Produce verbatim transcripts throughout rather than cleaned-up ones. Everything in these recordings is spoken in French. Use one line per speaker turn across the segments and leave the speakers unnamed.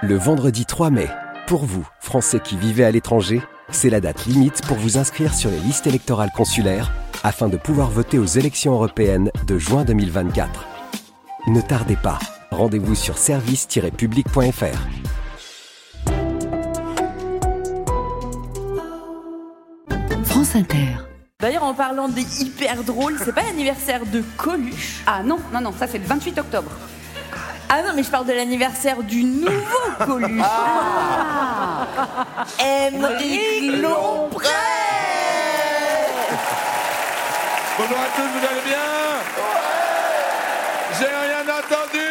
Le vendredi trois mai, pour vous, Français qui vivez à l'étranger, c'est la date limite pour vous inscrire sur les listes électorales consulaires afin de pouvoir voter aux élections européennes de juin deux mille vingt-quatre. Ne tardez pas, rendez-vous sur service tiret public point f r.
France Inter.
D'ailleurs, en parlant des hyper drôles, c'est pas l'anniversaire de Coluche?
Ah non, non, non, ça c'est le vingt-huit octobre.
Ah non, mais je parle de l'anniversaire du nouveau Coluche. Ah. Aymeric Lompré.
Bonjour à tous, vous allez bien? Ouais. J'ai rien entendu.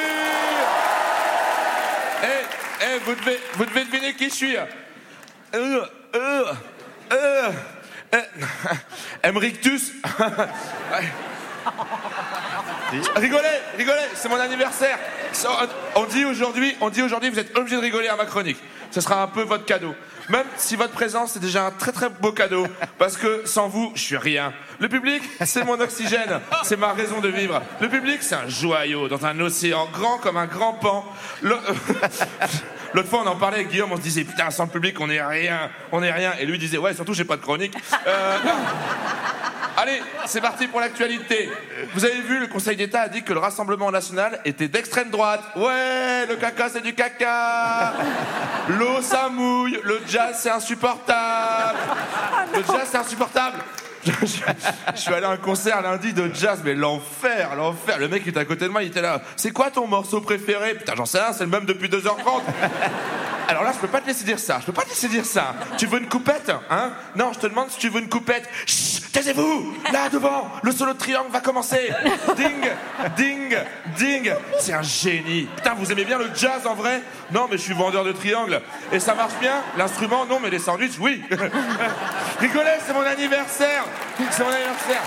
Eh, hey, hey, vous devez, vous devez deviner qui je suis. Euh, euh, euh, euh, Aymeric-tus. Rigolez, rigolez, c'est mon anniversaire. On dit aujourd'hui, on dit aujourd'hui, vous êtes obligé de rigoler à ma chronique. Ce sera un peu votre cadeau. Même si votre présence c'est déjà un très très beau cadeau, parce que sans vous, je suis rien. Le public, c'est mon oxygène, c'est ma raison de vivre. Le public, c'est un joyau dans un océan grand comme un grand pan. L'autre fois, on en parlait avec Guillaume, on se disait putain, sans le public, on est rien, on est rien. Et lui disait ouais, surtout j'ai pas de chronique. Euh, Allez, c'est parti pour l'actualité. Vous avez vu, le Conseil d'État a dit que le Rassemblement national était d'extrême droite. Ouais, le caca c'est du caca. L'eau ça mouille, le jazz c'est insupportable. Le jazz c'est insupportable. Je, je, je suis allé à un concert lundi de jazz, mais l'enfer, l'enfer. Le mec qui était à côté de moi, il était là. C'est quoi ton morceau préféré? Putain, j'en sais rien, c'est le même depuis deux heures trente. Alors là, je peux pas te laisser dire ça. Je peux pas te laisser dire ça. Tu veux une coupette, hein? Non, je te demande si tu veux une coupette. Chut, taisez-vous. Là devant, le solo de triangle va commencer. Ding, ding, ding. C'est un génie. Putain, vous aimez bien le jazz en vrai? Non, mais je suis vendeur de triangle. Et ça marche bien? L'instrument, non, mais les sandwichs, oui. Rigolez, c'est mon anniversaire. C'est mon anniversaire.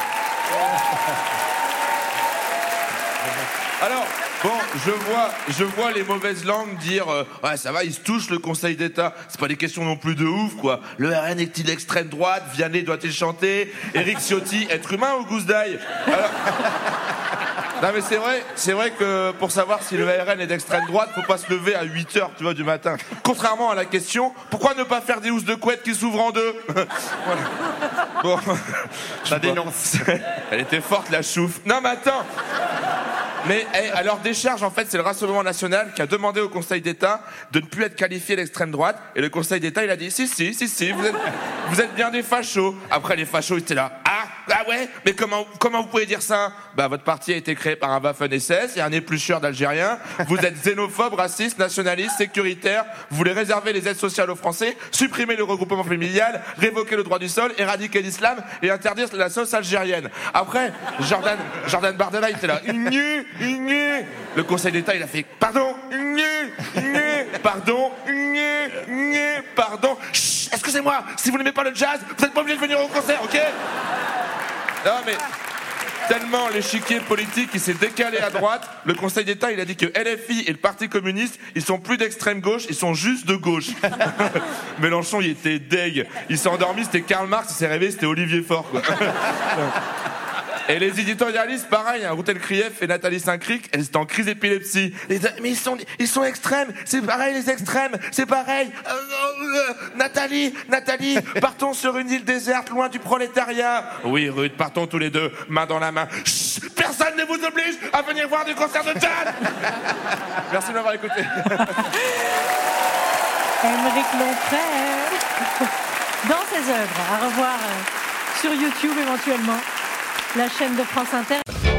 Alors, bon, je vois, je vois les mauvaises langues dire euh, ouais, ça va, il se touche le Conseil d'État. C'est pas des questions non plus de ouf, quoi. Le R N est-il d'extrême droite? Vianney doit-il chanter? Éric Ciotti, être humain ou gousse d'ail? Alors... Non mais c'est vrai, c'est vrai que pour savoir si le R N est d'extrême droite, faut pas se lever à huit heures, tu vois, du matin. Contrairement à la question, pourquoi ne pas faire des housses de couette qui s'ouvrent en deux? Voilà. Bon, ça dénonce. Elle était forte la chouffe. Non mais attends. Mais hey, à leur décharge, en fait, c'est le Rassemblement national qui a demandé au Conseil d'État de ne plus être qualifié d'extrême droite. Et le Conseil d'État, il a dit si, si, si, si, vous êtes, vous êtes bien des fachos. Après, les fachos, ils étaient là. Ah, ah ouais, mais comment, comment vous pouvez dire ça? Bah, votre parti a été créé par un Waffen-S S et un éplucheur d'Algériens. Vous êtes xénophobe, raciste, nationaliste, sécuritaire. Vous voulez réserver les aides sociales aux Français, supprimer le regroupement familial, révoquer le droit du sol, éradiquer l'islam et interdire la sauce algérienne. Après, Jordan, Jordan Bardella, il était là. Nu, nu. Le Conseil d'État, il a fait pardon, nu, nu, pardon, nu, nu, pardon. Chut, excusez-moi, si vous n'aimez pas le jazz, vous n'êtes pas obligé de venir au concert, ok? Non mais tellement l'échiquier politique il s'est décalé à droite, le Conseil d'État il a dit que L F I et le Parti communiste ils sont plus d'extrême gauche, ils sont juste de gauche. Mélenchon il était deg, il s'est endormi, c'était Karl Marx, il s'est réveillé, c'était Olivier Faure quoi. Et les éditorialistes, pareil, hein, Routel Krief et Nathalie Saint-Cric, elles étaient en crise d'épilepsie. Mais ils sont, ils sont extrêmes, c'est pareil les extrêmes, c'est pareil. Euh, euh, Nathalie, Nathalie, partons sur une île déserte, loin du prolétariat. Oui, Ruth, partons tous les deux, main dans la main. Chut, personne ne vous oblige à venir voir du concert de jazz. Merci de m'avoir écouté.
Aymeric Lompré dans ses œuvres, à revoir sur YouTube éventuellement. La chaîne de France Inter.